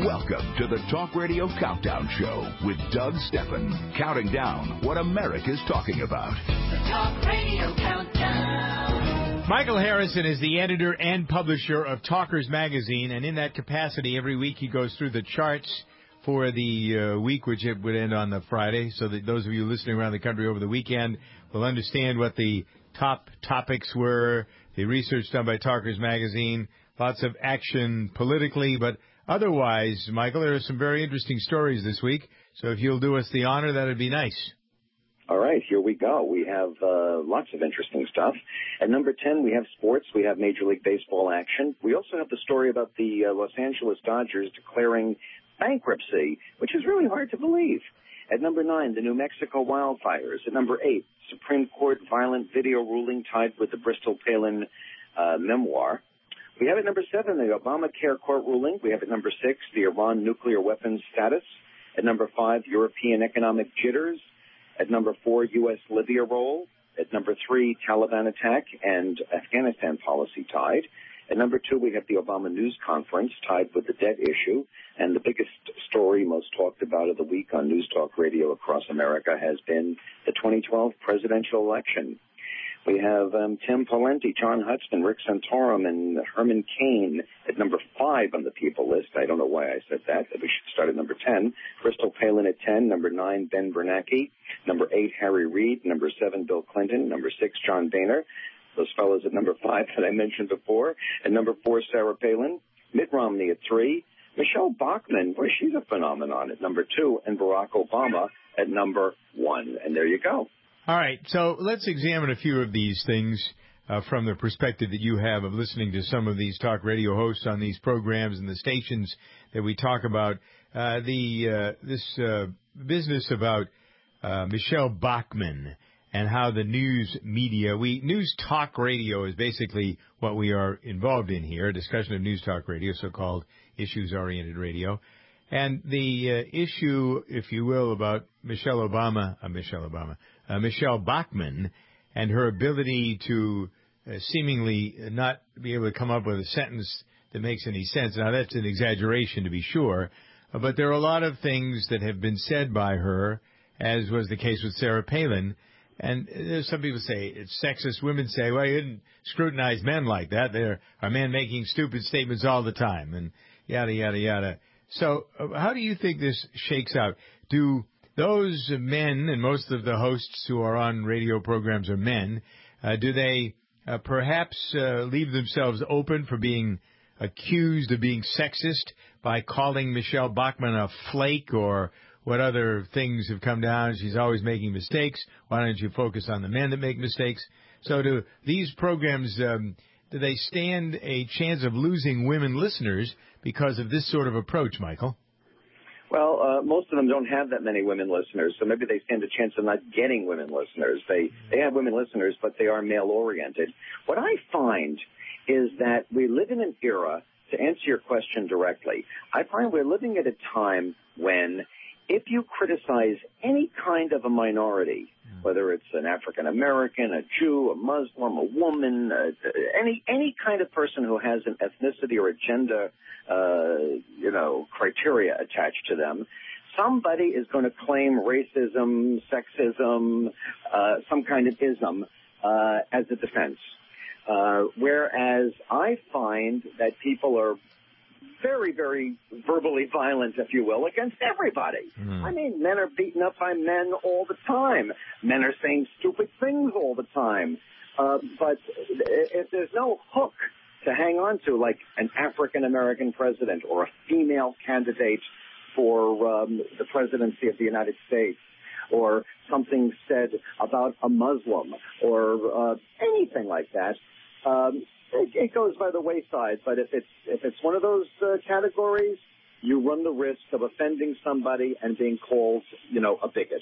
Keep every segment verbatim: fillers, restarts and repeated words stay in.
Welcome to the Talk Radio Countdown Show with Doug Steffen, counting down what America's talking about. The Talk Radio Countdown. Michael Harrison is the editor and publisher of Talkers Magazine, and in that capacity, every week he goes through the charts for the uh, week, which it would end on the Friday, so that those of you listening around the country over the weekend will understand what the top topics were, the research done by Talkers Magazine, lots of action politically, but otherwise, Michael, there are some very interesting stories this week, so if you'll do us the honor, that would be nice. All right, here we go. We have uh, lots of interesting stuff. At number ten, we have sports. We have Major League Baseball action. We also have the story about the uh, Los Angeles Dodgers declaring bankruptcy, which is really hard to believe. At number nine, the New Mexico wildfires. At number eight, Supreme Court violent video ruling tied with the Bristol Palin uh, memoir. We have at number seven, the Obamacare court ruling. We have at number six, the Iran nuclear weapons status. At number five, European economic jitters. At number four, U S Libya role. At number three, Taliban attack and Afghanistan policy tied. At number two, we have the Obama News Conference tied with the debt issue. And the biggest story most talked about of the week on News Talk Radio across America has been the twenty twelve presidential election. We have um, Tim Pawlenty, John Hudson, Rick Santorum, and Herman Cain at number five on the people list. I don't know why I said that. We should start at number ten. Bristol Palin at ten. Number nine, Ben Bernanke. Number eight, Harry Reid. Number seven, Bill Clinton. Number six, John Boehner. Those fellows at number five that I mentioned before. At number four, Sarah Palin. Mitt Romney at three. Michelle Bachmann, boy, she's a phenomenon at number two. And Barack Obama at number one. And there you go. All right, so let's examine a few of these things uh, from the perspective that you have of listening to some of these talk radio hosts on these programs and the stations that we talk about. Uh, the uh, this uh, business about uh, Michelle Bachmann and how the news media, we news talk radio is basically what we are involved in here, a discussion of news talk radio, so-called issues-oriented radio. And the uh, issue, if you will, about Michelle Obama, uh, Michelle Obama, uh, Michelle Bachmann, and her ability to uh, seemingly not be able to come up with a sentence that makes any sense. Now, that's an exaggeration, to be sure, uh, but there are a lot of things that have been said by her, as was the case with Sarah Palin. And there's some people say it's sexist. Women say, well, you didn't scrutinize men like that. There are men making stupid statements all the time, and yada, yada, yada. So uh, how do you think this shakes out? Do those men, and most of the hosts who are on radio programs are men, uh, do they uh, perhaps uh, leave themselves open for being accused of being sexist by calling Michelle Bachmann a flake, or what other things have come down? She's always making mistakes. Why don't you focus on the men that make mistakes? So do these programs, um, do they stand a chance of losing women listeners because of this sort of approach, Michael? Well, uh, most of them don't have that many women listeners, so maybe they stand a chance of not getting women listeners. They they have women listeners, but they are male-oriented. What I find is that we live in an era, to answer your question directly, I find we're living at a time when if you criticize any kind of a minority, whether it's an African-American, a Jew, a Muslim, a woman, uh, any any kind of person who has an ethnicity or a gender, uh, you know, criteria attached to them, somebody is going to claim racism, sexism, uh, some kind of ism uh, as a defense. Uh, whereas I find that people are very, very verbally violent, if you will, against everybody. Mm. I mean, men are beaten up by men all the time. Men are saying stupid things all the time. Uh, but if there's no hook to hang on to, like an African-American president or a female candidate for um, the presidency of the United States, or something said about a Muslim, or uh, anything like that, um, It, it goes by the wayside, but if it's if it's one of those uh, categories, you run the risk of offending somebody and being called, you know, a bigot.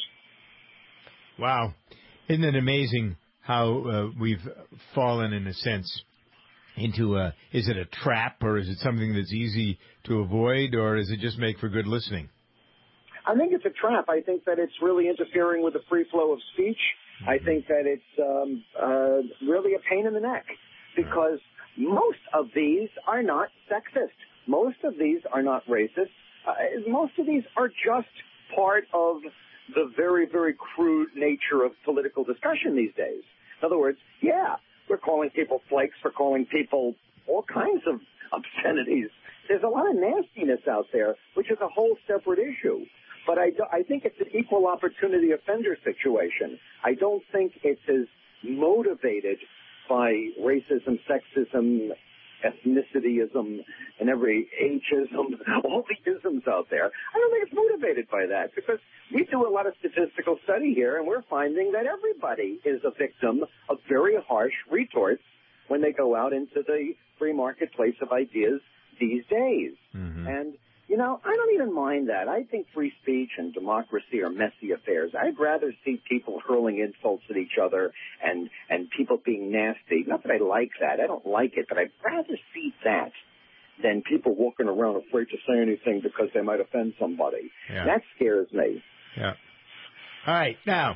Wow. Isn't it amazing how uh, we've fallen, in a sense, into a, is it a trap, or is it something that's easy to avoid, or does it just make for good listening? I think it's a trap. I think that it's really interfering with the free flow of speech. Mm-hmm. I think that it's um, uh, really a pain in the neck, because most of these are not sexist. Most of these are not racist. Uh, most of these are just part of the very, very crude nature of political discussion these days. In other words, yeah, we're calling people flakes, we're calling people all kinds of obscenities. There's a lot of nastiness out there, which is a whole separate issue. But I, do, I think it's an equal opportunity offender situation. I don't think it's as motivated by racism, sexism, ethnicityism, and every ageism, all the isms out there. I don't think it's motivated by that because we do a lot of statistical study here, and we're finding that everybody is a victim of very harsh retorts when they go out into the free marketplace of ideas these days. Mm-hmm. And, you know, I don't even mind that. I think free speech and democracy are messy affairs. I'd rather see people hurling insults at each other and, and people being nasty. Not that I like that. I don't like it, but I'd rather see that than people walking around afraid to say anything because they might offend somebody. Yeah. That scares me. Yeah. All right. Now,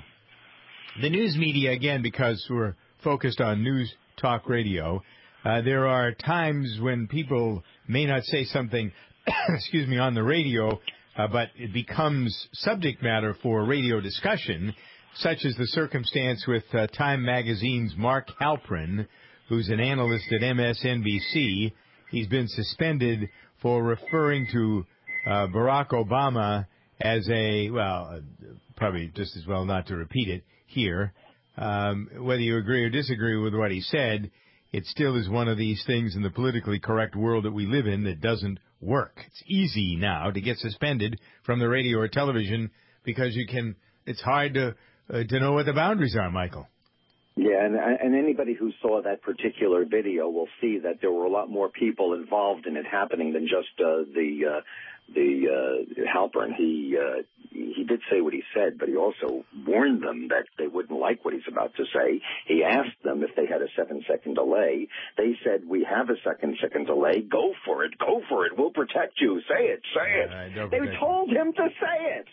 the news media, again, because we're focused on news talk radio, uh, there are times when people may not say something excuse me, on the radio, uh, but it becomes subject matter for radio discussion, such as the circumstance with uh, Time Magazine's Mark Halperin, who's an analyst at M S N B C. He's been suspended for referring to uh, Barack Obama as a, well, uh, probably just as well not to repeat it here. Um, whether you agree or disagree with what he said, it still is one of these things in the politically correct world that we live in that doesn't work. It's easy now to get suspended from the radio or television because you can, it's hard to uh, to know what the boundaries are, Michael. Yeah, and, and anybody who saw that particular video will see that there were a lot more people involved in it happening than just uh, the uh, the uh, Halperin. He uh, he did say what he said, but he also warned them that they wouldn't like what he's about to say. He asked them if they had a seven-second delay. They said, "We have a second-second delay. Go for it. Go for it. We'll protect you. Say it. Say it." Uh, they told him to say it,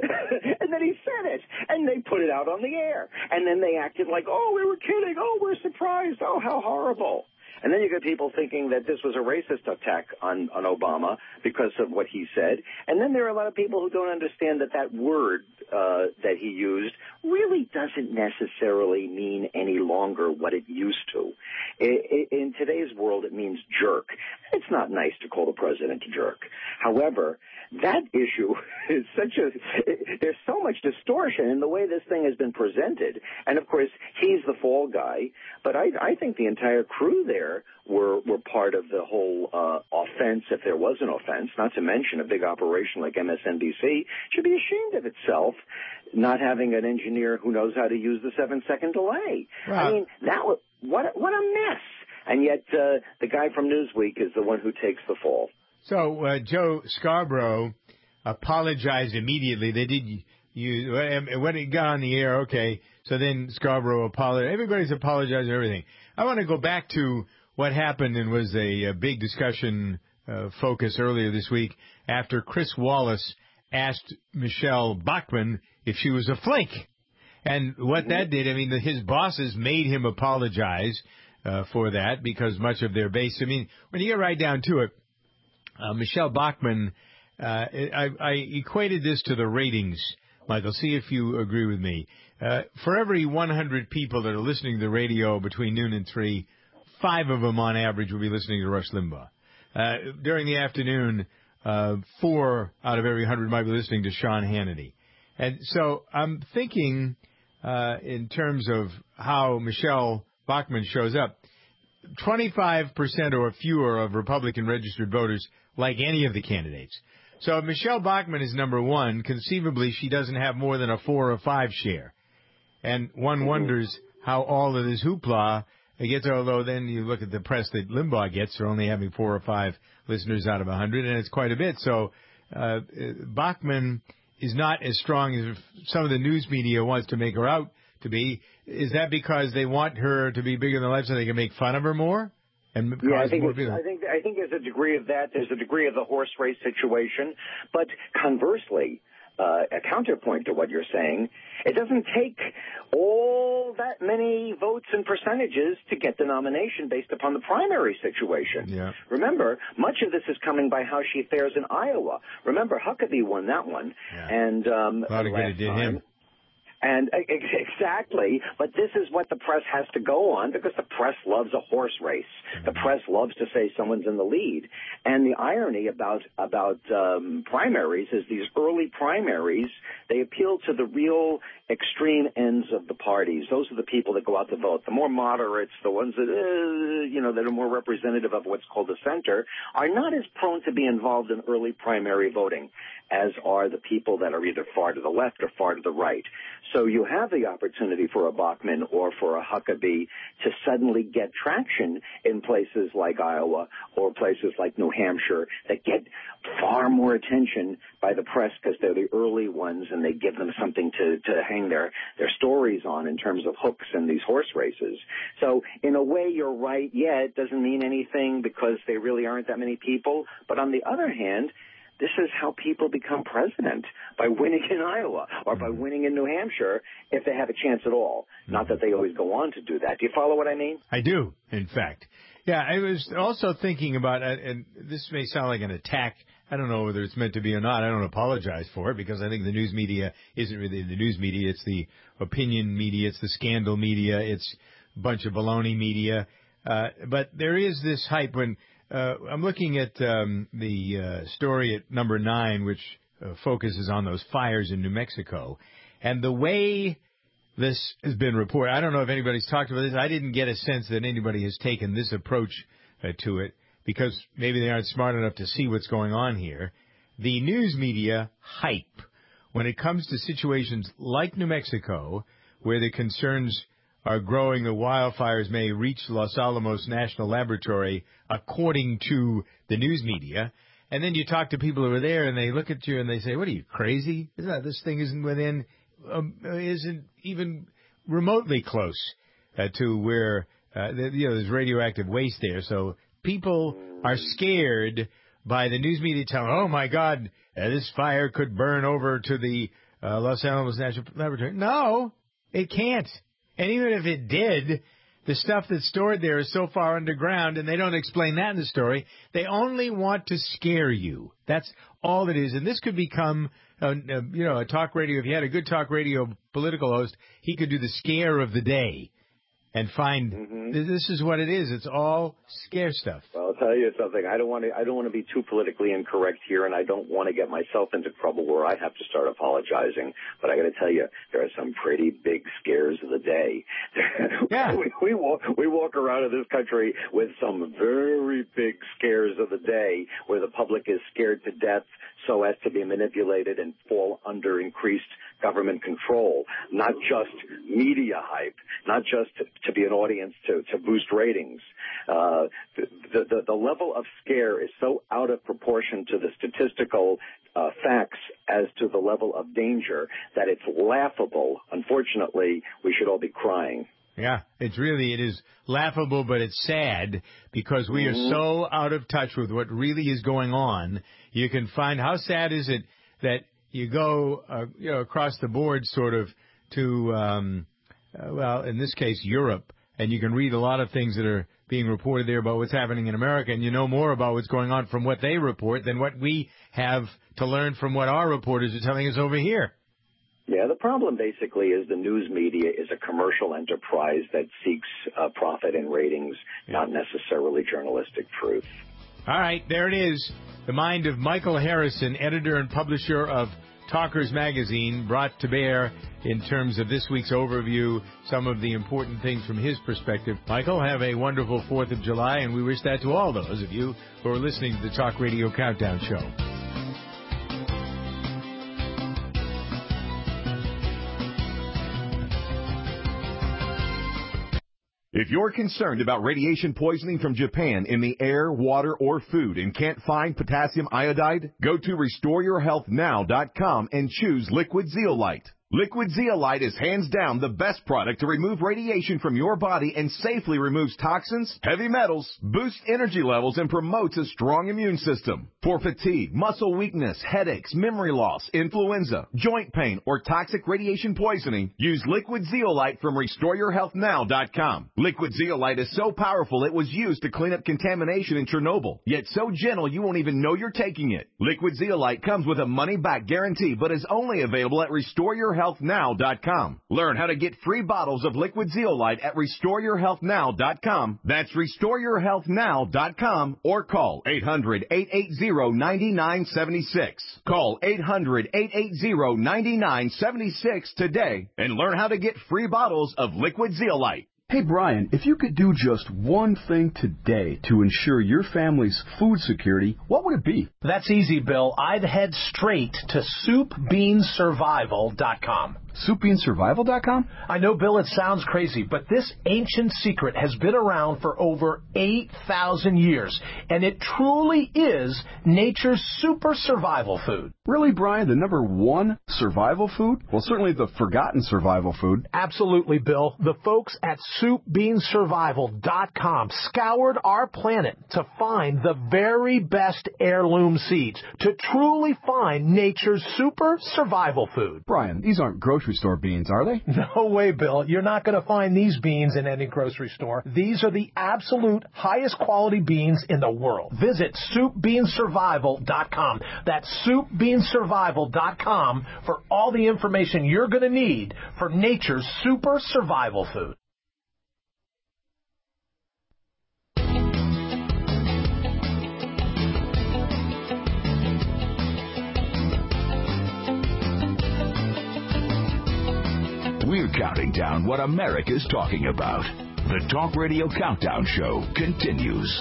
and then he said it, and they put it out on the air, and then they acted like, "Oh, we were kidding. Oh, we're surprised. Oh, how horrible." And then you get people thinking that this was a racist attack on, on Obama because of what he said. And then there are a lot of people who don't understand that that word uh, that he used really doesn't necessarily mean any longer what it used to. I, in today's world, it means jerk. It's not nice to call the president a jerk. However, that issue is such a – there's so much distortion in the way this thing has been presented. And, of course, he's the fall guy. But I, I think the entire crew there were, were part of the whole uh, offense, if there was an offense, not to mention a big operation like M S N B C should be ashamed of itself not having an engineer who knows how to use the seven-second delay. Wow. I mean, that was, what, what a mess. And yet uh, the guy from Newsweek is the one who takes the fall. So uh, Joe Scarborough apologized immediately. They did you when it got on the air. Okay, so then Scarborough apologized. Everybody's apologized for everything. I want to go back to what happened and was a, a big discussion uh, focus earlier this week after Chris Wallace asked Michelle Bachmann if she was a flake, and what that did. I mean, the, his bosses made him apologize uh, for that because much of their base. I mean, when you get right down to it. Uh, Michelle Bachmann, uh, I, I equated this to the ratings, Michael. See if you agree with me. Uh, for every one hundred people that are listening to the radio between noon and three, five of them on average will be listening to Rush Limbaugh. Uh, during the afternoon, uh, four out of every one hundred might be listening to Sean Hannity. And so I'm thinking uh, in terms of how Michelle Bachmann shows up, twenty-five percent or fewer of Republican registered voters like any of the candidates. So if Michelle Bachmann is number one, conceivably she doesn't have more than a four or five share. And one wonders how all of this hoopla gets, although then you look at the press that Limbaugh gets, they're only having four or five listeners out of a hundred, and it's quite a bit. So uh, Bachmann is not as strong as some of the news media wants to make her out to be. Is that because they want her to be bigger than life so they can make fun of her more? And yeah, I think, more I think I think there's a degree of that. There's a degree of the horse race situation. But conversely, uh, a counterpoint to what you're saying, it doesn't take all that many votes and percentages to get the nomination based upon the primary situation. Yeah. Remember, much of this is coming by how she fares in Iowa. Remember, Huckabee won that one. Yeah. And um, a lot of good it did him. And exactly, but this is what the press has to go on because the press loves a horse race. The press loves to say someone's in the lead. And the irony about about um, primaries is these early primaries, they appeal to the real extreme ends of the parties. Those are the people that go out to vote. The more moderates, the ones that, uh, you know, that are more representative of what's called the center, are not as prone to be involved in early primary voting as are the people that are either far to the left or far to the right. So you have the opportunity for a Bachmann or for a Huckabee to suddenly get traction in places like Iowa or places like New Hampshire that get far more attention by the press because they're the early ones and they give them something to, to hang their, their stories on in terms of hooks in these horse races. So in a way, you're right. Yeah, it doesn't mean anything because they really aren't that many people. But on the other hand, this is how people become president, by winning in Iowa or by winning in New Hampshire if they have a chance at all. Not that they always go on to do that. Do you follow what I mean? I do, in fact. Yeah, I was also thinking about, and this may sound like an attack. I don't know whether it's meant to be or not. I don't apologize for it because I think the news media isn't really the news media. It's the opinion media. It's the scandal media. It's a bunch of baloney media. Uh, but there is this hype when uh, I'm looking at um, the uh, story at number nine, which uh, focuses on those fires in New Mexico. And the way this has been reported, I don't know if anybody's talked about this. I didn't get a sense that anybody has taken this approach uh, to it because maybe they aren't smart enough to see what's going on here. The news media hype when it comes to situations like New Mexico, where the concerns are growing, the wildfires may reach Los Alamos National Laboratory, according to the news media. And then you talk to people who are there, and they look at you and they say, "What are you, crazy? Isn't that, this thing isn't within, um, isn't even remotely close uh, to where uh, the, you know there's radioactive waste there." So people are scared by the news media telling, "Oh my God, uh, this fire could burn over to the uh, Los Alamos National Laboratory." No, it can't. And even if it did, the stuff that's stored there is so far underground, and they don't explain that in the story. They only want to scare you. That's all it is. And this could become, a, a, you know, a talk radio. If you had a good talk radio political host, he could do the scare of the day and find mm-hmm. this is what it is. It's all scare stuff. Well, I'll tell you something. I don't want to. I don't want to be too politically incorrect here, and I don't want to get myself into trouble where I have to start apologizing. But I got to tell you, there are some pretty big scares of the day. Yeah. we, we walk. We walk around in this country with some very big scares of the day, where the public is scared to death so as to be manipulated and fall under increased government control. Not just media hype, not just to, to be an audience to, to boost ratings. Uh, the, the, the level of scare is so out of proportion to the statistical uh, facts as to the level of danger that it's laughable. Unfortunately, we should all be crying. Yeah, it's really, it is laughable, but it's sad because we mm-hmm. are so out of touch with what really is going on. You can find, how sad is it that you go, uh, you know, across the board sort of to, um, uh, well, in this case, Europe, and you can read a lot of things that are being reported there about what's happening in America, and you know more about what's going on from what they report than what we have to learn from what our reporters are telling us over here. Yeah, the problem basically is the news media is a commercial enterprise that seeks uh, profit and ratings, yeah. not necessarily journalistic truth. All right, there it is. The mind of Michael Harrison, editor and publisher of Talkers Magazine, brought to bear in terms of this week's overview, some of the important things from his perspective. Michael, have a wonderful fourth of July, and we wish that to all those of you who are listening to the Talk Radio Countdown Show. If you're concerned about radiation poisoning from Japan in the air, water, or food and can't find potassium iodide, go to restore your health now dot com and choose Liquid Zeolite. Liquid Zeolite is hands down the best product to remove radiation from your body and safely removes toxins, heavy metals, boosts energy levels, and promotes a strong immune system. For fatigue, muscle weakness, headaches, memory loss, influenza, joint pain, or toxic radiation poisoning, use Liquid Zeolite from Restore Your Health Now dot com. Liquid Zeolite is so powerful it was used to clean up contamination in Chernobyl, yet so gentle you won't even know you're taking it. Liquid Zeolite comes with a money-back guarantee, but is only available at Restore Your Health Now dot com. Learn how to get free bottles of Liquid Zeolite at Restore Your Health Now dot com. That's Restore Your Health Now dot com or call eight hundred, eight eight zero, nine nine seven six. Call eight hundred, eight eight zero, nine nine seven six today and learn how to get free bottles of Liquid Zeolite. Hey, Brian, if you could do just one thing today to ensure your family's food security, what would it be? That's easy, Bill. I'd head straight to soup bean survival dot com. soup bean survival dot com? I know, Bill, it sounds crazy, but this ancient secret has been around for over eight thousand years, and it truly is nature's super survival food. Really, Brian? The number one survival food? Well, certainly the forgotten survival food. Absolutely, Bill. The folks at soup bean survival dot com scoured our planet to find the very best heirloom seeds, to truly find nature's super survival food. Brian, these aren't grocery store beans, are they? No way, Bill. You're not going to find these beans in any grocery store. These are the absolute highest quality beans in the world. Visit soup bean survival dot com. That's soup bean survival dot com for all the information you're going to need for nature's super survival food. We're counting down what America's talking about. The Talk Radio Countdown Show continues.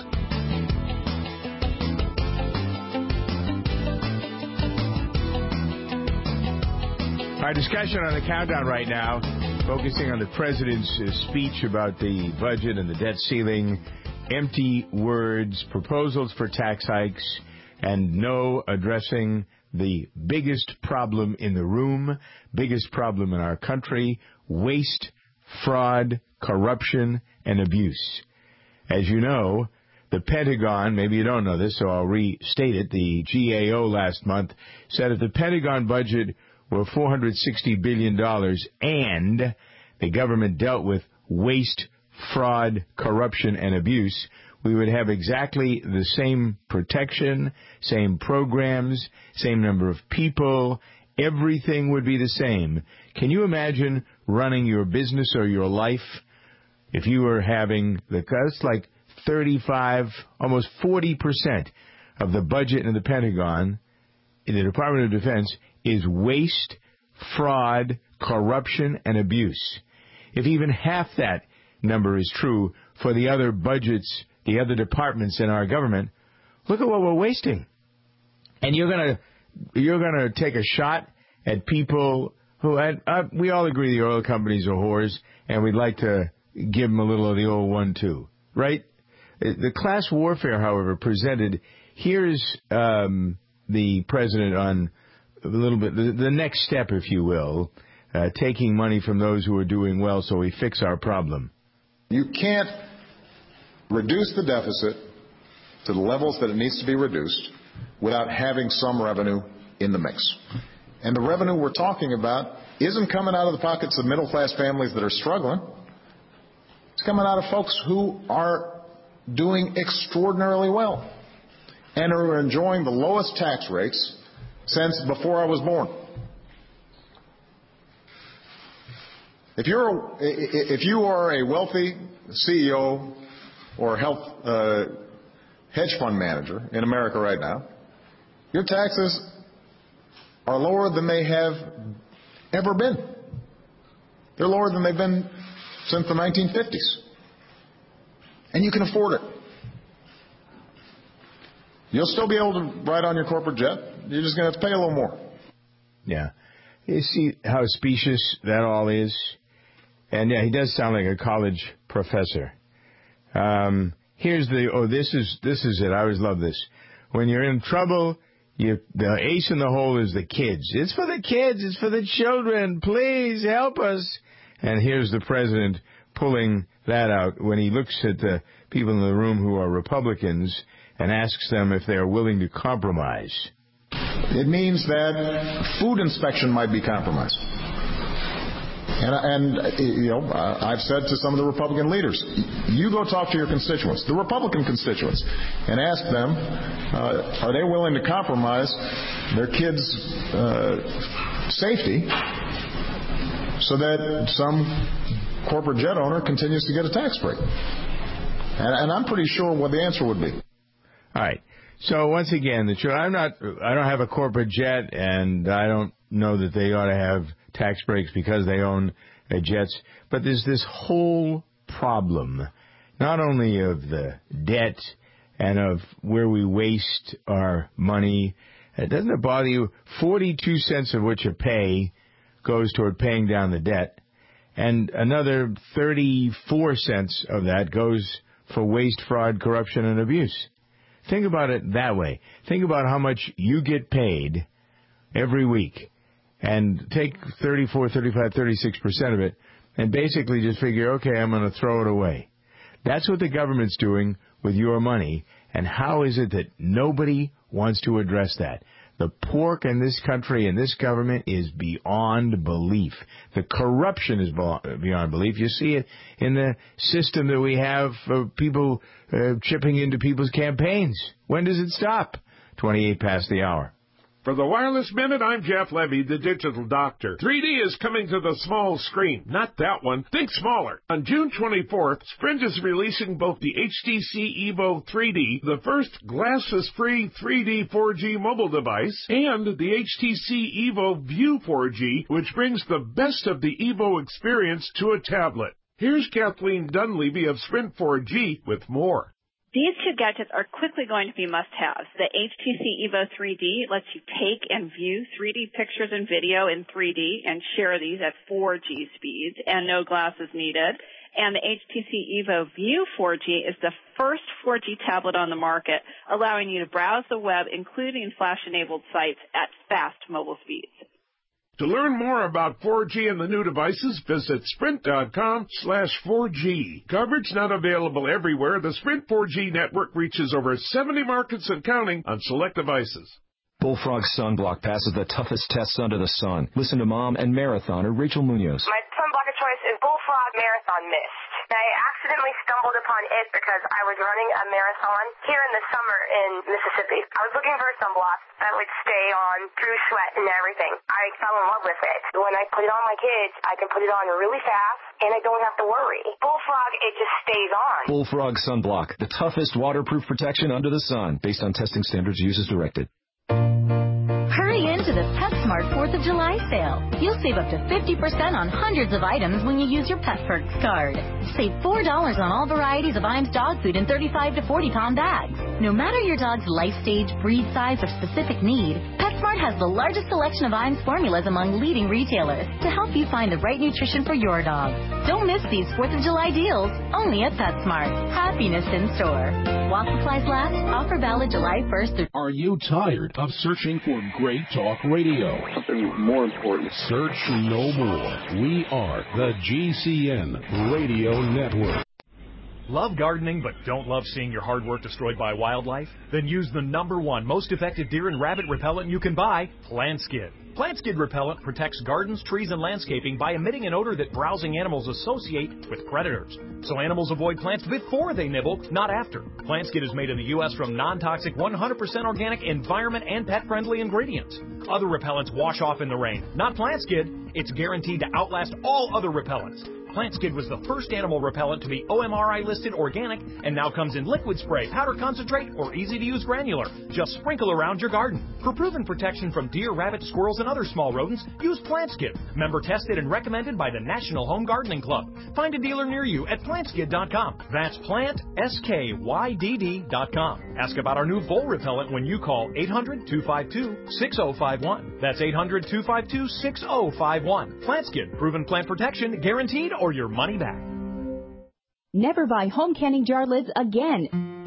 Our discussion on the countdown right now, focusing on the president's uh, speech about the budget and the debt ceiling, empty words, proposals for tax hikes, and no addressing the biggest problem in the room, biggest problem in our country, waste, fraud, corruption, and abuse. As you know, the Pentagon, maybe you don't know this, so I'll restate it, the G A O last month said if the Pentagon budget were four hundred sixty billion dollars and the government dealt with waste, fraud, corruption, and abuse, we would have exactly the same protection, same programs, same number of people. Everything would be the same. Can you imagine running your business or your life if you were having the, that's like thirty-five, almost forty percent of the budget in the Pentagon, in the Department of Defense, is waste, fraud, corruption, and abuse. If even half that number is true for the other budgets, the other departments in our government, look at what we're wasting. And you're gonna you're gonna take a shot at people who uh, uh, we all agree the oil companies are whores, and we'd like to give them a little of the old one too, right? The class warfare, however, presented. Here's um, the president on a little bit the, the next step, if you will, uh, taking money from those who are doing well, so we fix our problem. You can't reduce the deficit to the levels that it needs to be reduced without having some revenue in the mix. And the revenue we're talking about isn't coming out of the pockets of middle-class families that are struggling. It's coming out of folks who are doing extraordinarily well and are enjoying the lowest tax rates since before I was born. If you're a, if you are a wealthy C E O or health uh, hedge fund manager in America right now, your taxes are lower than they have ever been. They're lower than they've been since the nineteen fifties. And you can afford it. You'll still be able to ride on your corporate jet. You're just going to have to pay a little more. Yeah. You see how specious that all is? And, yeah, he does sound like a college professor. Um, here's the, oh, this is this is it. I always love this. When you're in trouble, You, the ace in the hole is the kids. It's for the kids. It's for the children. Please help us. And here's the president pulling that out when he looks at the people in the room who are Republicans and asks them if they are willing to compromise. It means that food inspection might be compromised. And, and you know, I've said to some of the Republican leaders, you go talk to your constituents, the Republican constituents, and ask them, uh, are they willing to compromise their kids' uh, safety so that some corporate jet owner continues to get a tax break? And, and I'm pretty sure what the answer would be. All right. So once again, the I'm not. I don't have a corporate jet, and I don't know that they ought to have tax breaks because they own uh, jets. But there's this whole problem, not only of the debt and of where we waste our money. Uh, doesn't it bother you? Forty-two cents of what you pay goes toward paying down the debt, and another thirty-four cents of that goes for waste, fraud, corruption, and abuse. Think about it that way. Think about how much you get paid every week and take thirty-four, thirty-five, thirty-six percent of it and basically just figure, okay, I'm going to throw it away. That's what the government's doing with your money. And how is it that nobody wants to address that? The pork in this country and this government is beyond belief. The corruption is beyond belief. You see it in the system that we have of people uh, chipping into people's campaigns. When does it stop? twenty-eight past the hour. For the Wireless Minute, I'm Jeff Levy, the digital doctor. three D is coming to the small screen. Not that one. Think smaller. On June twenty-fourth, Sprint is releasing both the H T C Evo three D, the first glasses-free three D four G mobile device, and the H T C Evo View four G, which brings the best of the Evo experience to a tablet. Here's Kathleen Dunleavy of Sprint four G with more. These two gadgets are quickly going to be must-haves. The H T C Evo three D lets you take and view three D pictures and video in three D and share these at four G speeds and no glasses needed. And the H T C Evo View four G is the first four G tablet on the market, allowing you to browse the web, including flash-enabled sites, at fast mobile speeds. To learn more about four G and the new devices, visit sprint.com slash 4G. Coverage not available everywhere. The Sprint four G network reaches over seventy markets and counting on select devices. Bullfrog Sunblock passes the toughest tests under the sun. Listen to mom and marathoner Rachel Munoz. My sunblock of choice is Bullfrog Marathon Mist. I accidentally stumbled upon it because I was running a marathon here in the summer in Mississippi. I was looking for a sunblock that would stay on through sweat and everything. I fell in love with it. When I put it on my kids, I can put it on really fast, and I don't have to worry. Bullfrog, it just stays on. Bullfrog Sunblock, the toughest waterproof protection under the sun, based on testing standards used as directed. Hurry into the PetSmart fourth of July sale. You'll save up to fifty percent on hundreds of items when you use your PetPerks card. Save four dollars on all varieties of Iams dog food in thirty-five to forty pound bags. No matter your dog's life stage, breed size, or specific need, PetSmart has the largest selection of Iams formulas among leading retailers to help you find the right nutrition for your dog. Don't miss these fourth of July deals, only at PetSmart. Happiness in store. While supplies last, offer valid July first through... Are you tired of searching for great talk radio? Something more important. Search no more. We are the G C N Radio Network. Love gardening but don't love seeing your hard work destroyed by wildlife? Then use the number one most effective deer and rabbit repellent you can buy, PlantSkid. PlantSkid repellent protects gardens, trees, and landscaping by emitting an odor that browsing animals associate with predators. So animals avoid plants before they nibble, not after. PlantSkid is made in the U S from non-toxic, one hundred percent organic, environment, and pet-friendly ingredients. Other repellents wash off in the rain. Not PlantSkid. It's guaranteed to outlast all other repellents. PlantSkid was the first animal repellent to be O M R I listed organic and now comes in liquid spray, powder concentrate, or easy-to-use granular. Just sprinkle around your garden. For proven protection from deer, rabbits, squirrels, and other small rodents, use PlantSkid. Member tested and recommended by the National Home Gardening Club. Find a dealer near you at plant skid dot com. That's plant s k y d d dot com. Ask about our new vole repellent when you call eight hundred, two five two, six oh five one. That's eight hundred, two five two, six oh five one. PlantSkid. Proven plant protection, guaranteed, or your money back. Never buy home canning jar lids again.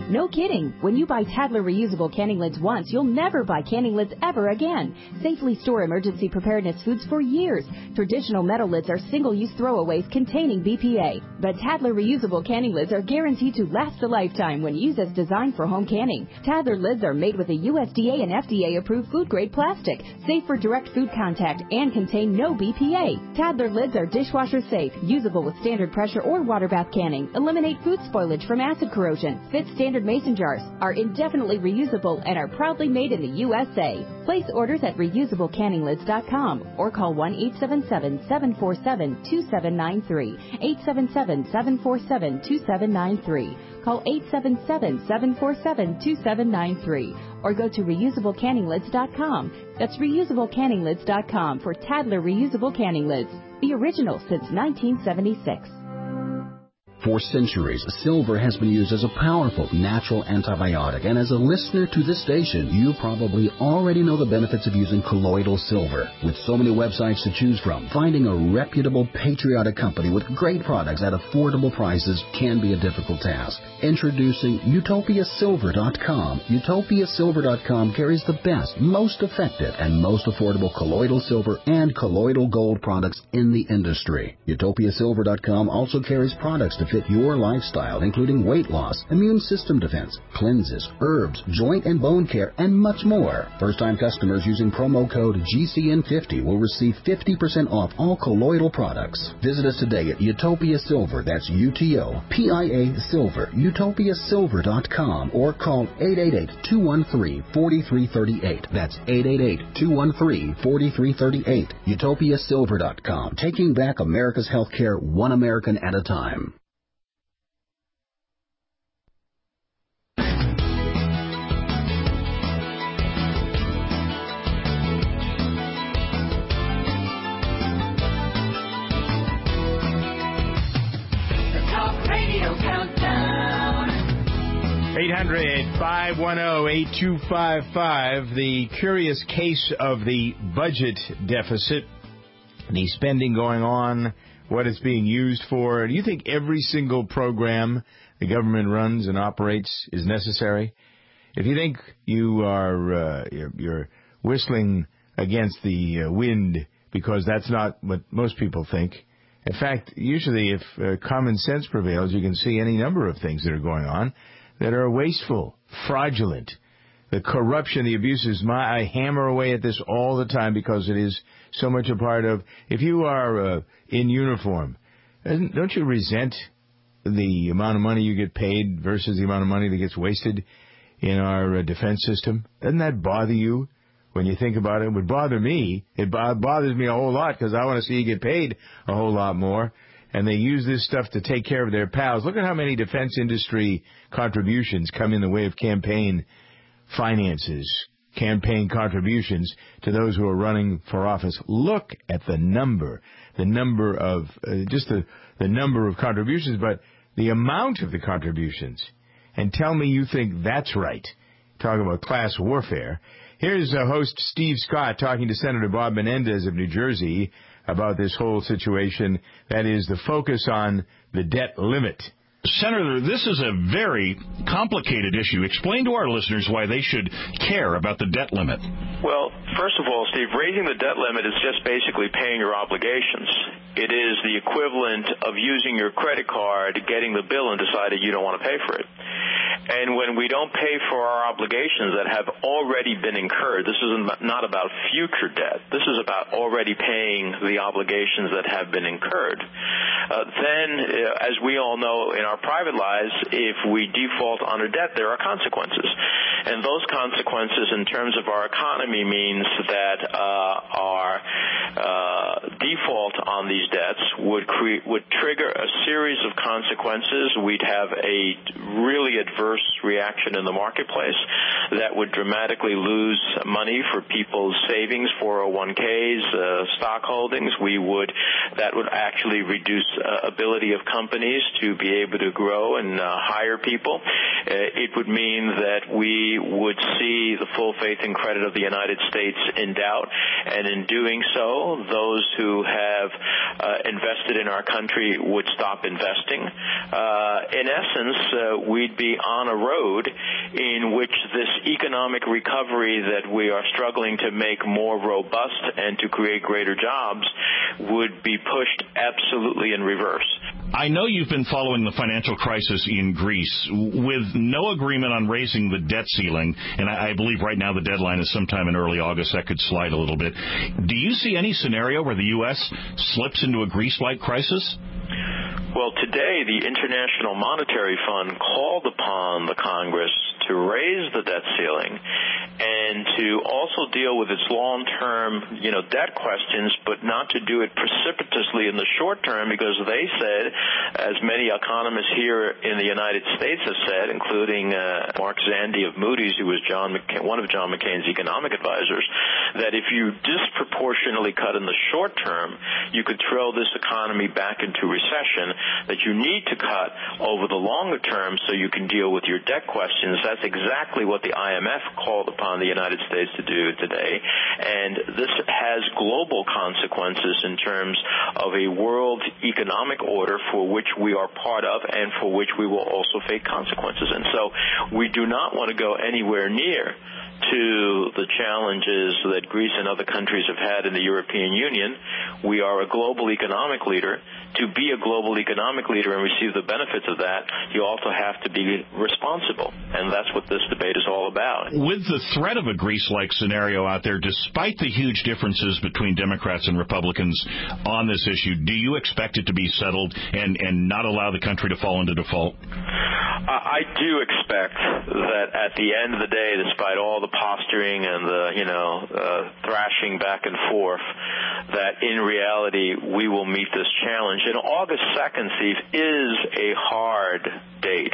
No kidding. When you buy Tadler reusable canning lids once, you'll never buy canning lids ever again. Safely store emergency preparedness foods for years. Traditional metal lids are single-use throwaways containing B P A. But Tadler reusable canning lids are guaranteed to last a lifetime when used as designed for home canning. Tadler lids are made with a U S D A and F D A-approved food-grade plastic, safe for direct food contact, and contain no B P A. Tadler lids are dishwasher safe, usable with standard pressure or water bath canning, eliminate food spoilage from acid corrosion, fit standard mason jars, are indefinitely reusable, and are proudly made in the U S A. Place orders at reusable canning lids dot com or call one eight seven seven, seven four seven, two seven nine three, eight seven seven, seven four seven, two seven nine three. Call eight seven seven, seven four seven, two seven nine three or go to reusable canning lids dot com. That's reusable canning lids dot com for Tadler reusable canning lids, the original since nineteen seventy-six. For centuries, silver has been used as a powerful natural antibiotic, and as a listener to this station, you probably already know the benefits of using colloidal silver. With so many websites to choose from, finding a reputable, patriotic company with great products at affordable prices can be a difficult task. Introducing Utopia Silver dot com. Utopia Silver dot com carries the best, most effective, and most affordable colloidal silver and colloidal gold products in the industry. Utopia Silver dot com also carries products to fit your lifestyle, including weight loss, immune system defense, cleanses, herbs, joint and bone care, and much more. First-time customers using promo code G C N fifty will receive fifty percent off all colloidal products. Visit us today at Utopia Silver, that's U T O P I A Silver, Utopia Silver dot com, or call eight eight eight, two one three, four three three eight. That's eight eight eight, two one three, four three three eight. Utopia Silver dot com, taking back America's healthcare one American at a time. eight hundred, five one zero, eight two five five, the curious case of the budget deficit, the spending going on, what it's being used for. Do you think every single program the government runs and operates is necessary? If you think you are uh, you're, you're whistling against the uh, wind because that's not what most people think. In fact, usually if uh, common sense prevails, you can see any number of things that are going on that are wasteful, fraudulent. The corruption, the abuses, my, I hammer away at this all the time because it is so much a part of, if you are uh, in uniform, don't you resent the amount of money you get paid versus the amount of money that gets wasted in our uh, defense system? Doesn't that bother you when you think about it? It would bother me. It bo- bothers me a whole lot because I want to see you get paid a whole lot more. And they use this stuff to take care of their pals. Look at how many defense industry contributions come in the way of campaign finances, campaign contributions to those who are running for office. Look at the number, the number of, uh, just the, the number of contributions, but the amount of the contributions. And tell me you think that's right. Talking about class warfare. Here's uh, host Steve Scott talking to Senator Bob Menendez of New Jersey about this whole situation, that is the focus on the debt limit. Senator, this is a very complicated issue. Explain to our listeners why they should care about the debt limit. Well, first of all, Steve, raising the debt limit is just basically paying your obligations. It is the equivalent of using your credit card, getting the bill, and deciding you don't want to pay for it. And when we don't pay for our obligations that have already been incurred, this is not about future debt. This is about already paying the obligations that have been incurred. Uh, then, uh, as we all know in our private lives, if we default on a debt, there are consequences. And those consequences in terms of our economy means that uh, our uh, default on these debts would cre- would trigger a series of consequences. We'd have a really adverse reaction in the marketplace that would dramatically lose money for people's savings, four oh one k's, uh, stock holdings. We would that would actually reduce uh, ability of companies to be able to grow and uh, hire people. Uh, it would mean that we would see the full faith and credit of the United States in doubt, and in doing so, those who have uh, invested in our country would stop investing. Uh, in essence, uh, we'd be on a road in which this economic recovery that we are struggling to make more robust and to create greater jobs would be pushed absolutely in reverse. I know you've been following the financial crisis in Greece. With no agreement on raising the debt ceiling, and I, I believe right now the deadline is sometime in early August, that could slide a little bit. Do you see any scenario where the U S slips into a Greece-like crisis? Well, today the International Monetary Fund called upon the Congress to raise the debt ceiling and to also deal with its long-term, you know, debt questions, but not to do it precipitously in the short term, because they said, as many economists here in the United States have said, including uh, Mark Zandi of Moody's, who was John McCain, one of John McCain's economic advisors, that if you disproportionately cut in the short term, you could throw this economy back into recession, that you need to cut over the longer term so you can deal with your debt questions. That's exactly what the I M F called upon the United States to do today, and this has global consequences in terms of a world economic order for which we are part of and for which we will also face consequences. And so we do not want to go anywhere near to the challenges that Greece and other countries have had in the European Union. We are a global economic leader. To be a global economic leader and receive the benefits of that, you also have to be responsible, and that's what this debate is all about. With the threat of a Greece-like scenario out there, despite the huge differences between Democrats and Republicans on this issue, do you expect it to be settled and, and not allow the country to fall into default? I do expect that at the end of the day, despite all the posturing and the, you know, uh, thrashing back and forth, that in reality we will meet this challenge. And August second, Steve, is a hard date.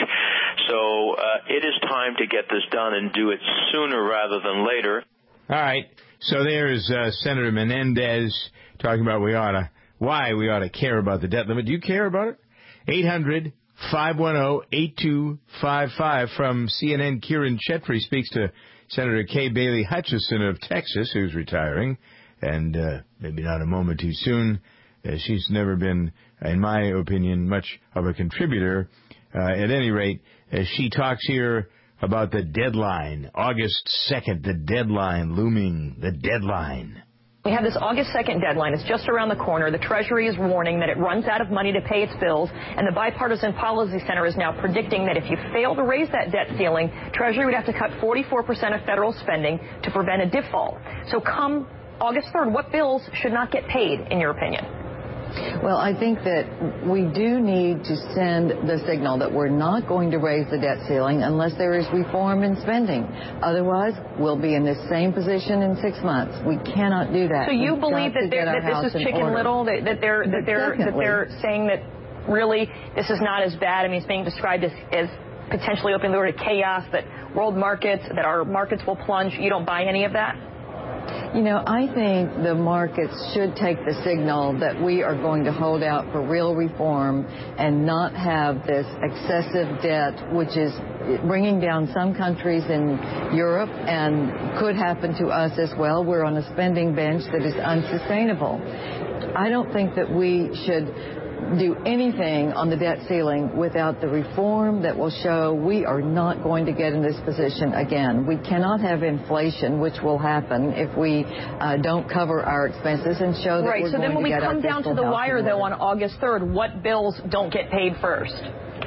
So uh, it is time to get this done and do it sooner rather than later. All right. So there's uh, Senator Menendez talking about we ought to, why we ought to care about the debt limit. Do you care about it? eight hundred, five one zero, eight two five five. From C N N, Kieran Chetry speaks to Senator Kay Bailey Hutchison of Texas, who's retiring, and uh, maybe not a moment too soon. Uh, she's never been, in my opinion, much of a contributor. Uh, at any rate, uh, she talks here about the deadline. August second, the deadline looming, the deadline. We have this August second deadline. It's just around the corner. The Treasury is warning that it runs out of money to pay its bills, and the Bipartisan Policy Center is now predicting that if you fail to raise that debt ceiling, Treasury would have to cut forty-four percent of federal spending to prevent a default. So come August third, what bills should not get paid, in your opinion? Well, I think that we do need to send the signal that we're not going to raise the debt ceiling unless there is reform in spending. Otherwise, we'll be in the same position in six months. We cannot do that. So you We've believe that, that this is Chicken order. Little, that, that they're that they're that they're saying that really this is not as bad? I mean, it's being described as, as potentially opening the door to chaos, that world markets, that our markets will plunge. You don't buy any of that? You know, I think the markets should take the signal that we are going to hold out for real reform and not have this excessive debt, which is bringing down some countries in Europe and could happen to us as well. We're on a spending bench that is unsustainable. I don't think that we should do anything on the debt ceiling without the reform that will show we are not going to get in this position again. We cannot have inflation, which will happen if we uh, don't cover our expenses and show that right. we're so going to get our Right, so then when we come down to the wire, though, on August third, what bills don't get paid first?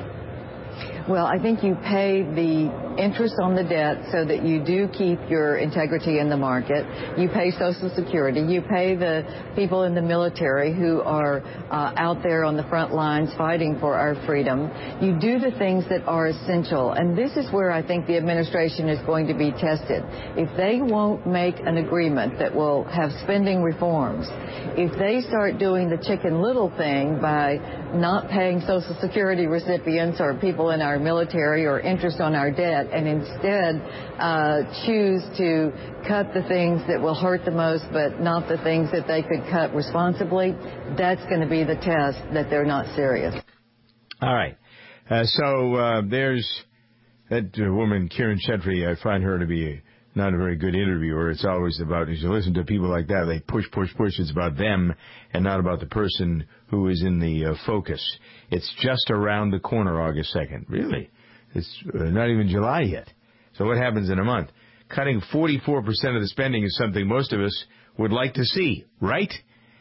Well, I think you pay the interest on the debt so that you do keep your integrity in the market. You pay Social Security. You pay the people in the military who are uh, out there on the front lines fighting for our freedom. You do the things that are essential. And this is where I think the administration is going to be tested. If they won't make an agreement that will have spending reforms, if they start doing the Chicken Little thing by not paying Social Security recipients or people in our military or interest on our debt, and instead uh, choose to cut the things that will hurt the most but not the things that they could cut responsibly, that's going to be the test that they're not serious. All right. Uh, so uh, there's that uh, woman, Kieran Chetry, I find her to be a, not a very good interviewer. It's always about, as you listen to people like that, they push, push, push. It's about them and not about the person who is in the uh, focus. It's just around the corner, August second. Really? It's uh, not even July yet. So what happens in a month? Cutting forty-four percent of the spending is something most of us would like to see, right?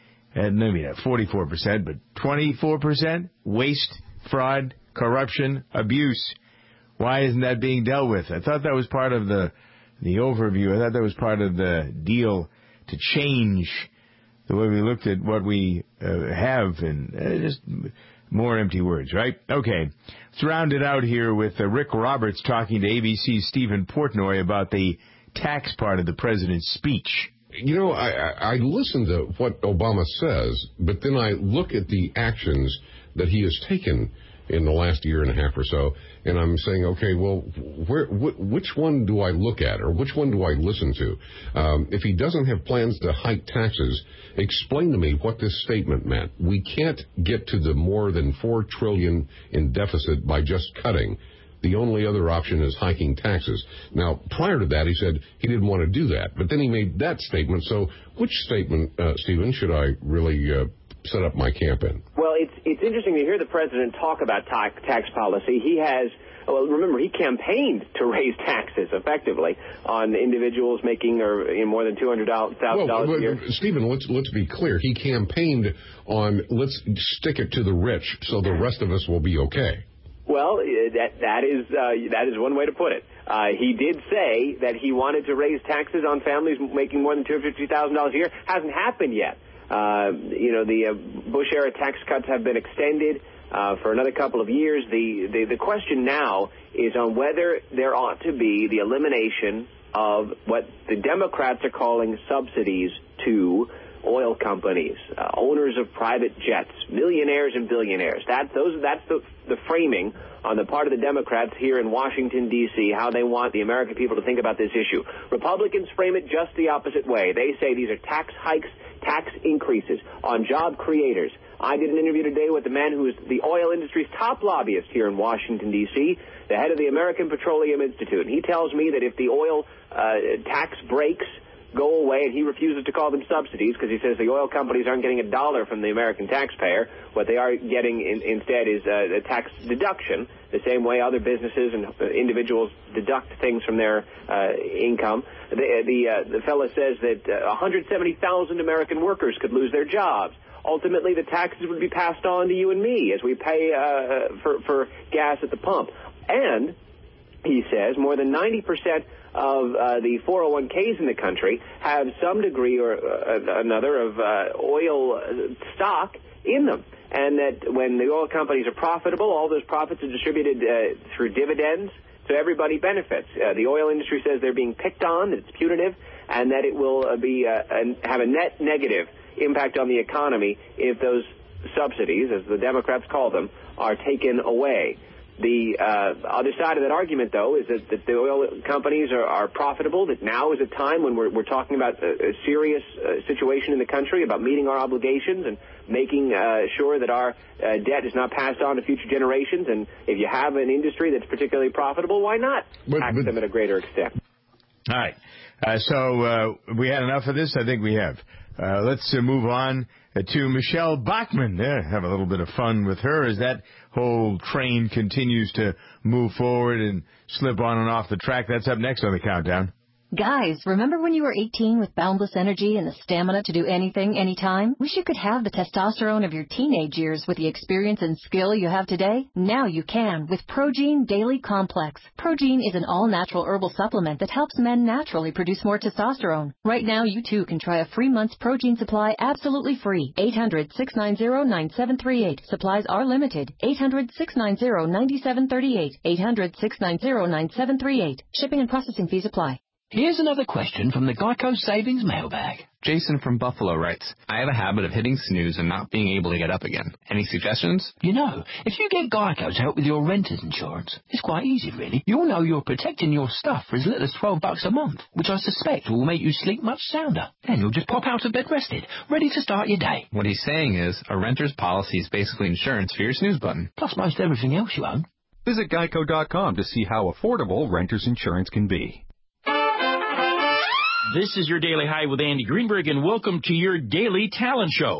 And maybe not forty-four percent, but twenty-four percent? Waste, fraud, corruption, abuse. Why isn't that being dealt with? I thought that was part of the the overview. I thought that was part of the deal to change the way we looked at what we uh, have, and uh, just more empty words, right? Okay. Let's round it out here with uh, Rick Roberts talking to A B C's Stephen Portnoy about the tax part of the president's speech. You know, I, I listen to what Obama says, but then I look at the actions that he has taken in the last year and a half or so, and I'm saying, okay, well, where, wh- which one do I look at, or which one do I listen to? Um, if he doesn't have plans to hike taxes, explain to me what this statement meant. We can't get to the more than four trillion dollars in deficit by just cutting. The only other option is hiking taxes. Now, prior to that, he said he didn't want to do that, but then he made that statement. So which statement, uh, Stephen, should I really uh, set up my camp in? Well, it's it's interesting to hear the president talk about tax, tax policy. He has, well, remember, he campaigned to raise taxes effectively on individuals making or you know, more than two hundred thousand dollars well, a year. Stephen, let's let's be clear. He campaigned on let's stick it to the rich so the rest of us will be okay. Well, that that is uh, that is one way to put it. Uh, he did say that he wanted to raise taxes on families making more than two hundred fifty thousand dollars a year. Hasn't happened yet. Uh, you know, the uh, Bush-era tax cuts have been extended uh, for another couple of years. The, the the question now is on whether there ought to be the elimination of what the Democrats are calling subsidies to oil companies, uh, owners of private jets, millionaires and billionaires. That those that's the the framing on the part of the Democrats here in Washington, D C, how they want the American people to think about this issue. Republicans frame it just the opposite way. They say these are tax hikes, tax increases on job creators. I did an interview today with the man who is the oil industry's top lobbyist here in Washington, D C, the head of the American Petroleum Institute. And he tells me that if the oil uh, tax breaks go away, and he refuses to call them subsidies because he says the oil companies aren't getting a dollar from the American taxpayer. What they are getting in, instead is a, a tax deduction, the same way other businesses and individuals deduct things from their uh, income. The the, uh, the fellow says that uh, one hundred seventy thousand American workers could lose their jobs. Ultimately, the taxes would be passed on to you and me as we pay uh, for, for gas at the pump. And he says more than ninety percent of uh, the four oh one k's in the country have some degree or uh, another of uh, oil stock in them. And that when the oil companies are profitable, all those profits are distributed uh, through dividends, so everybody benefits. Uh, the oil industry says they're being picked on, that it's punitive, and that it will uh, be uh, an, have a net negative impact on the economy if those subsidies, as the Democrats call them, are taken away. The uh, other side of that argument, though, is that, that the oil companies are, are profitable, that now is a time when we're, we're talking about a, a serious uh, situation in the country, about meeting our obligations and making uh, sure that our uh, debt is not passed on to future generations. And if you have an industry that's particularly profitable, why not but, tax but, them at a greater extent? All right. Uh, so uh, we had enough of this? I think we have. Uh, let's uh, move on to Michelle Bachmann. Yeah, have a little bit of fun with her as that whole train continues to move forward and slip on and off the track. That's up next on the countdown. Guys, remember when you were eighteen with boundless energy and the stamina to do anything, anytime? Wish you could have the testosterone of your teenage years with the experience and skill you have today? Now you can with Progene Daily Complex. Progene is an all-natural herbal supplement that helps men naturally produce more testosterone. Right now, you too can try a free month's Progene supply absolutely free. eight hundred, six nine zero, nine seven three eight. Supplies are limited. eight hundred, six nine zero, nine seven three eight. eight hundred, six nine zero, nine seven three eight. Shipping and processing fees apply. Here's another question from the Geico Savings Mailbag. Jason from Buffalo writes, I have a habit of hitting snooze and not being able to get up again. Any suggestions? You know, if you get Geico to help with your renter's insurance, it's quite easy, really. You'll know you're protecting your stuff for as little as twelve bucks a month, which I suspect will make you sleep much sounder. Then you'll just pop out of bed rested, ready to start your day. What he's saying is, a renter's policy is basically insurance for your snooze button. Plus most everything else you own. Visit geico dot com to see how affordable renter's insurance can be. This is your Daily High with Andy Greenberg, and welcome to your Daily Talent Show.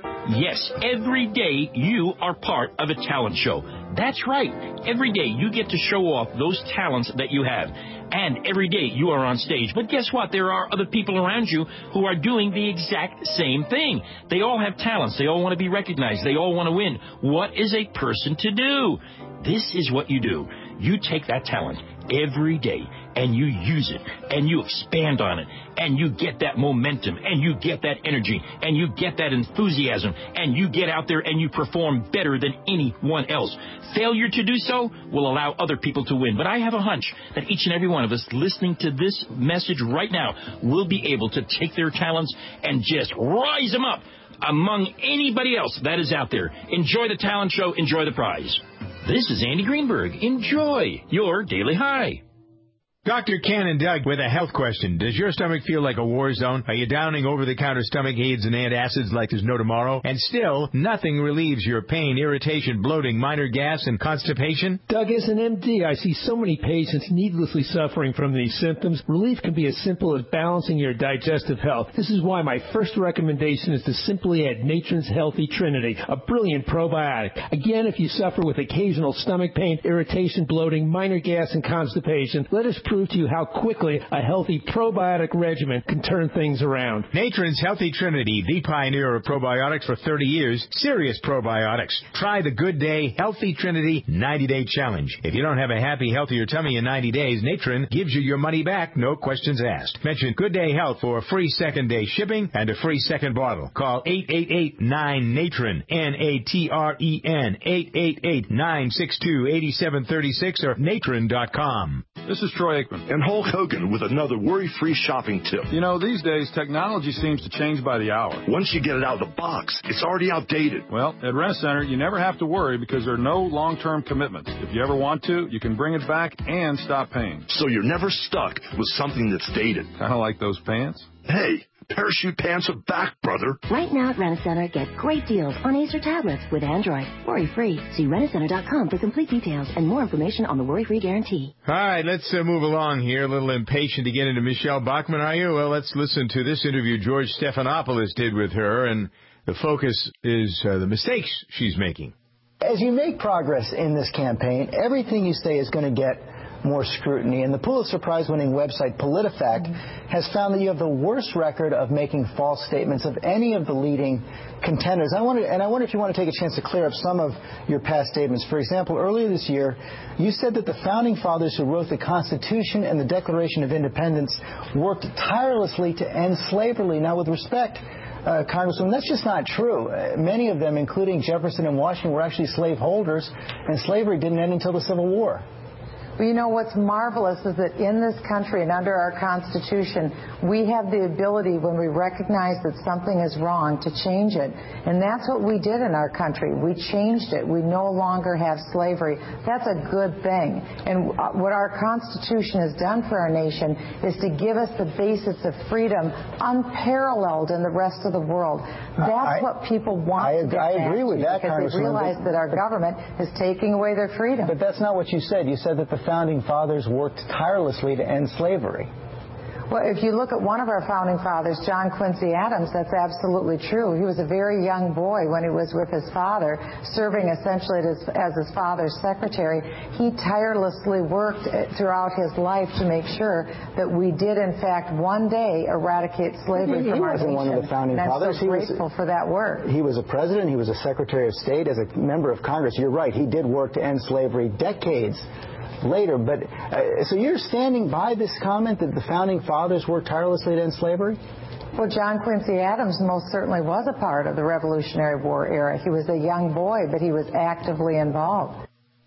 Yes, every day you are part of a talent show. That's right. Every day you get to show off those talents that you have. And every day you are on stage. But guess what? There are other people around you who are doing the exact same thing. They all have talents. They all want to be recognized. They all want to win. What is a person to do? This is what you do. You take that talent every day and you use it and you expand on it and you get that momentum and you get that energy and you get that enthusiasm and you get out there and you perform better than anyone else. Failure to do so will allow other people to win. But I have a hunch that each and every one of us listening to this message right now will be able to take their talents and just rise them up among anybody else that is out there. Enjoy the talent show. Enjoy the prize. This is Andy Greenberg. Enjoy your Daily High. Doctor Ken and Doug with a health question. Does your stomach feel like a war zone? Are you downing over-the-counter stomach aids and antacids like there's no tomorrow? And still, nothing relieves your pain, irritation, bloating, minor gas, and constipation? Doug, as an M D, I see so many patients needlessly suffering from these symptoms. Relief can be as simple as balancing your digestive health. This is why my first recommendation is to simply add Natron's Healthy Trinity, a brilliant probiotic. Again, if you suffer with occasional stomach pain, irritation, bloating, minor gas, and constipation, let us prove to you how quickly a healthy probiotic regimen can turn things around. Natron's Healthy Trinity, the pioneer of probiotics for thirty years, serious probiotics. Try the Good Day Healthy Trinity ninety-day challenge. If you don't have a happy, healthier tummy in ninety days, Natron gives you your money back, no questions asked. Mention Good Day Health for a free second-day shipping and a free second bottle. Call eight eight eight nine Natron, N A T R E N, eight eight eight nine six two eight seven three six or natron dot com. This is Troy Aikman. And Hulk Hogan with another worry-free shopping tip. You know, these days, technology seems to change by the hour. Once you get it out of the box, it's already outdated. Well, at Rent-A-Center, you never have to worry because there are no long-term commitments. If you ever want to, you can bring it back and stop paying. So you're never stuck with something that's dated. Kind of like those pants. Hey, parachute pants are back, brother. Right now at Rent-A-Center, get great deals on Acer tablets with Android. Worry-free. See rent a center dot com for complete details and more information on the worry-free guarantee. All right, let's uh, move along here. A little impatient to get into Michelle Bachmann, are you? Well, let's listen to this interview George Stephanopoulos did with her, and the focus is uh, the mistakes she's making. As you make progress in this campaign, everything you say is going to get more scrutiny. And the Pulitzer Prize-winning website PolitiFact has found that you have the worst record of making false statements of any of the leading contenders. I wonder, and I wonder if you want to take a chance to clear up some of your past statements. For example, earlier this year, you said that the founding fathers who wrote the Constitution and the Declaration of Independence worked tirelessly to end slavery. Now, with respect, Uh, Congresswoman, that's just not true. Uh, many of them, including Jefferson and Washington, were actually slaveholders, and slavery didn't end until the Civil War. Well, you know, what's marvelous is that in this country and under our Constitution, we have the ability, when we recognize that something is wrong, to change it. And that's what we did in our country. We changed it. We no longer have slavery. That's a good thing. And what our Constitution has done for our nation is to give us the basis of freedom unparalleled in the rest of the world. That's I, what people want I, to get I agree back with to, that, because they realize that our government is taking away their freedom. But that's not what you said. You said that the founding fathers worked tirelessly to end slavery. Well, if you look at one of our founding fathers, John Quincy Adams, that's absolutely true. He was a very young boy when he was with his father, serving essentially as, as his father's secretary. He tirelessly worked throughout his life to make sure that we did, in fact, one day eradicate slavery he, from he our nation. He wasn't one of the founding and fathers. I'm so grateful was, for that work. He was a president. He was a secretary of state. As a member of Congress, you're right. He did work to end slavery decades later. But uh, so you're standing by this comment that the founding fathers worked tirelessly to end slavery? Well, John Quincy Adams most certainly was a part of the Revolutionary War era. He was a young boy, but he was actively involved.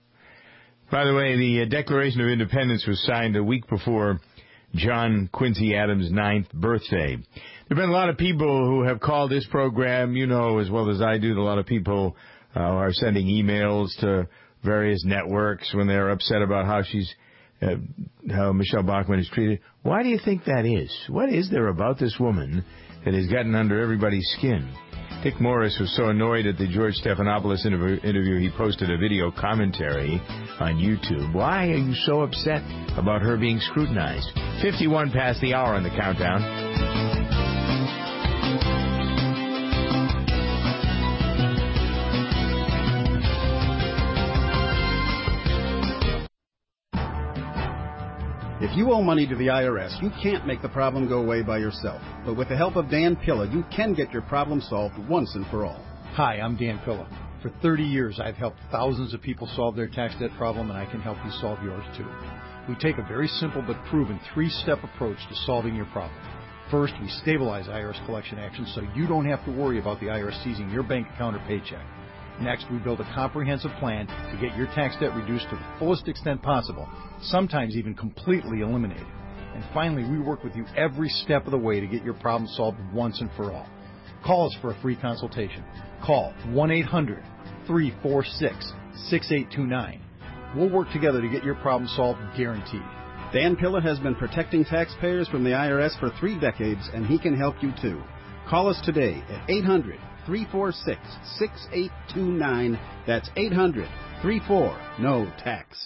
By the way, the uh, Declaration of Independence was signed a week before John Quincy Adams' ninth birthday. There have been a lot of people who have called this program, you know as well as I do, a lot of people uh, are sending emails to various networks when they're upset about how she's, uh, how Michelle Bachmann is treated. Why do you think that is? What is there about this woman that has gotten under everybody's skin? Dick Morris was so annoyed at the George Stephanopoulos interview, interview, he posted a video commentary on YouTube. Why are you so upset about her being scrutinized? fifty-one past the hour on the countdown. If you owe money to the I R S, you can't make the problem go away by yourself. But with the help of Dan Pilla, you can get your problem solved once and for all. Hi, I'm Dan Pilla. For thirty years, I've helped thousands of people solve their tax debt problem, and I can help you solve yours too. We take a very simple but proven three-step approach to solving your problem. First, we stabilize I R S collection actions so you don't have to worry about the I R S seizing your bank account or paycheck. Next, we build a comprehensive plan to get your tax debt reduced to the fullest extent possible, sometimes even completely eliminated. And finally, we work with you every step of the way to get your problem solved once and for all. Call us for a free consultation. Call one eight hundred, three four six, six eight two nine. We'll work together to get your problem solved, guaranteed. Dan Pilla has been protecting taxpayers from the I R S for three decades, and he can help you too. Call us today at eight hundred, three four six, six eight two nine. That's eight hundred, three four, N O tax.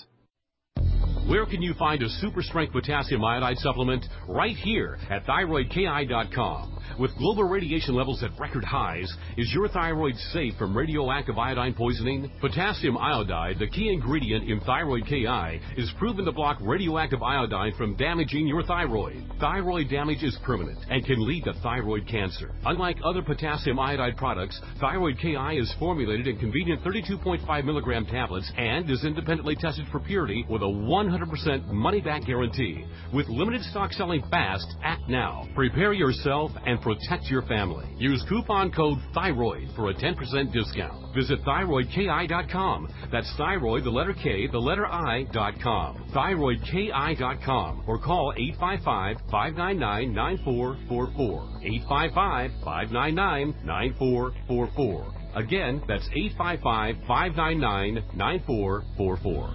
Where can you find a super strength potassium iodide supplement? Right here at thyroid K I dot com. With global radiation levels at record highs, is your thyroid safe from radioactive iodine poisoning? Potassium iodide, the key ingredient in Thyroid K I, is proven to block radioactive iodine from damaging your thyroid. Thyroid damage is permanent and can lead to thyroid cancer. Unlike other potassium iodide products, Thyroid K I is formulated in convenient thirty-two point five milligram tablets and is independently tested for purity with a one hundred percent money-back guarantee. With limited stock selling fast, act now. Prepare yourself and protect your family. Use coupon code THYROID for a ten percent discount. Visit thyroid K I dot com. That's thyroid, the letter K, the letter I, dot com. thyroid K I dot com. Or call eight five five, five nine nine, nine four four four. eight five five, five nine nine, nine four four four. Again, that's eight five five, five nine nine, nine four four four.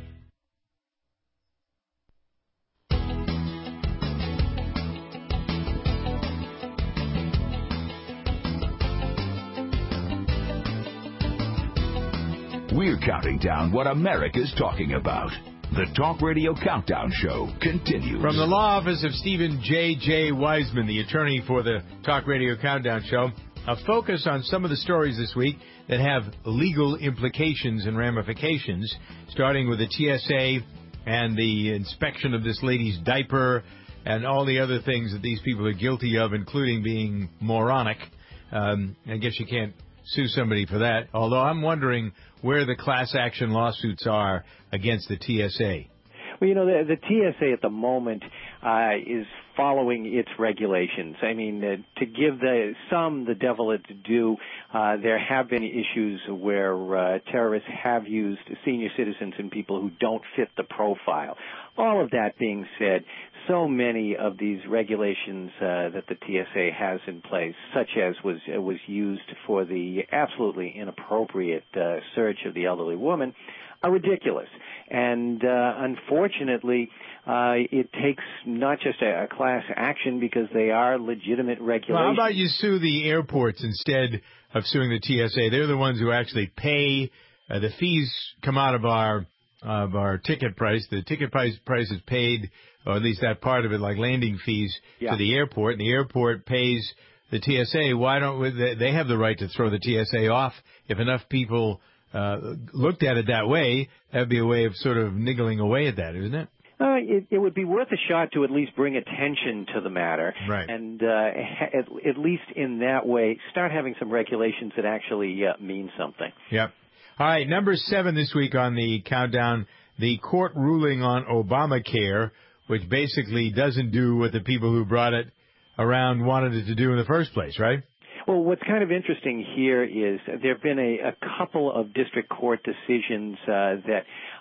We're counting down what America's talking about. The Talk Radio Countdown Show continues. From the law office of Stephen J J. Wiseman, the attorney for the Talk Radio Countdown Show, a focus on some of the stories this week that have legal implications and ramifications, starting with the T S A and the inspection of this lady's diaper and all the other things that these people are guilty of, including being moronic. Um, I guess you can't sue somebody for that, although I'm wondering where the class action lawsuits are against the T S A. Well, you know, the, the T S A at the moment uh, is following its regulations. I mean, uh, to give the some the devil its due, uh, there have been issues where uh, terrorists have used senior citizens and people who don't fit the profile. All of that being said, so many of these regulations uh, that the T S A has in place, such as was uh, was used for the absolutely inappropriate uh, search of the elderly woman, are ridiculous. And uh, unfortunately, uh, it takes not just a, a class action because they are legitimate regulations. Well, how about you sue the airports instead of suing the T S A? They're the ones who actually pay. Uh, the fees come out of our of our ticket price. The ticket price price is paid, or at least that part of it, like landing fees yeah. to the airport, and the airport pays the T S A. Why don't we, they have the right to throw the T S A off if enough people uh, looked at it that way? That would be a way of sort of niggling away at that, isn't it? Uh, it, it would be worth a shot to at least bring attention to the matter, right. and uh, at, at least in that way, start having some regulations that actually uh, mean something. Yep. All right, number seven this week on the countdown, the court ruling on Obamacare, which basically doesn't do what the people who brought it around wanted it to do in the first place, right? Well, what's kind of interesting here is there have been a, a couple of district court decisions uh, that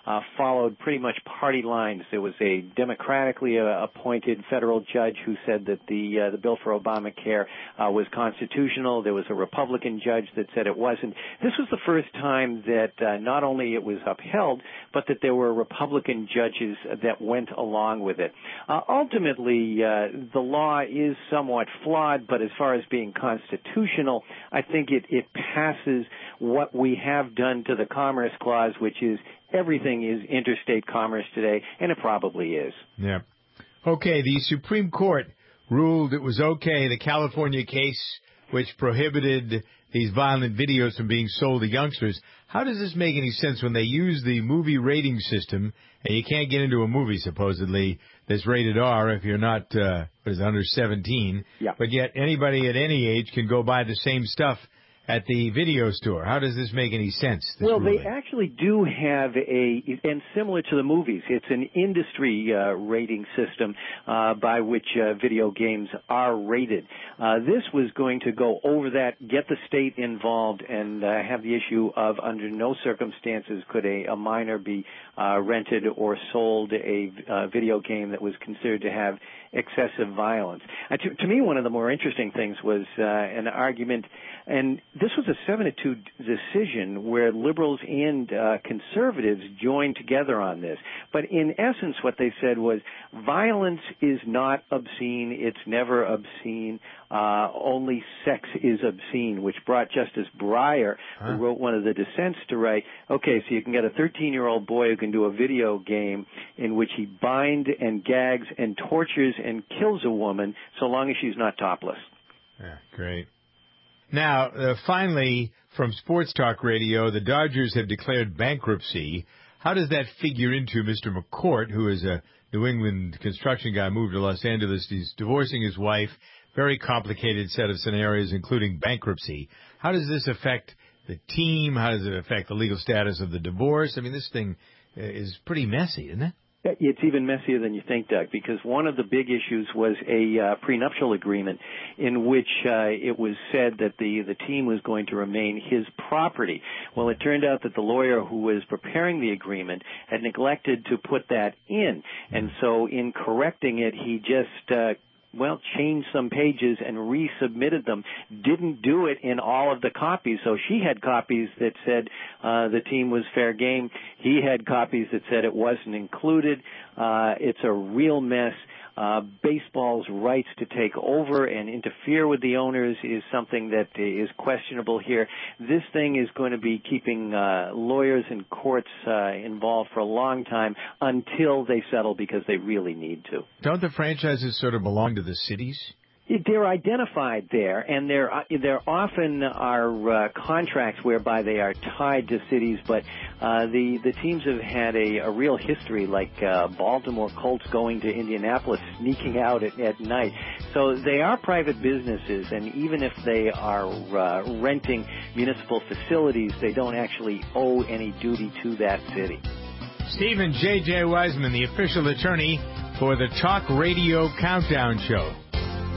uh, followed pretty much party lines. There was a democratically uh, appointed federal judge who said that the uh, the bill for Obamacare uh, was constitutional. There was a Republican judge that said it wasn't. This was the first time that uh, not only it was upheld, but that there were Republican judges that went along with it. Uh, ultimately, uh, the law is somewhat flawed, but as far as being constitutional, I think it, it passes what we have done to the Commerce Clause, which is everything is interstate commerce today, and it probably is. Yeah. Okay, the Supreme Court ruled it was okay, the California case which prohibited these violent videos from being sold to youngsters. How does this make any sense when they use the movie rating system, and you can't get into a movie, supposedly, that's rated R if you're not uh, what is it, under seventeen, yeah. But yet anybody at any age can go buy the same stuff at the video store? How does this make any sense? Well, ruling? They actually do have a, and similar to the movies, it's an industry uh, rating system uh, by which uh, video games are rated. Uh, this was going to go over that, get the state involved, and uh, have the issue of under no circumstances could a, a minor be uh, rented or sold a uh, video game that was considered to have excessive violence. Uh, to, to me, one of the more interesting things was uh, an argument, and this was a seven to two decision where liberals and uh, conservatives joined together on this. But in essence, what they said was violence is not obscene. It's never obscene. Uh, only sex is obscene, which brought Justice Breyer, huh? who wrote one of the dissents, to write, okay, so you can get a thirteen-year-old boy who can do a video game in which he binds and gags and tortures and kills a woman so long as she's not topless. Yeah, great. Now, uh, finally, from Sports Talk Radio, the Dodgers have declared bankruptcy. How does that figure into Mister McCourt, who is a New England construction guy, moved to Los Angeles? He's divorcing his wife. Very complicated set of scenarios, including bankruptcy. How does this affect the team? How does it affect the legal status of the divorce? I mean, this thing is pretty messy, isn't it? It's even messier than you think, Doug, because one of the big issues was a uh, prenuptial agreement in which uh, it was said that the, the team was going to remain his property. Well, it turned out that the lawyer who was preparing the agreement had neglected to put that in. And so in correcting it, he just uh, well, changed some pages and resubmitted them, didn't do it in all of the copies. So she had copies that said uh, the team was fair game. He had copies that said it wasn't included. Uh, it's a real mess. Uh, baseball's rights to take over and interfere with the owners is something that is questionable here. This thing is going to be keeping uh, lawyers and courts uh, involved for a long time until they settle, because they really need to. Don't the franchises sort of belong to the cities? They're identified there, and there there often are uh, contracts whereby they are tied to cities, but uh, the the teams have had a, a real history, like uh, Baltimore Colts going to Indianapolis, sneaking out at, at night. So they are private businesses, and even if they are uh, renting municipal facilities, they don't actually owe any duty to that city. Stephen J J. Wiseman, the official attorney for the Talk Radio Countdown Show.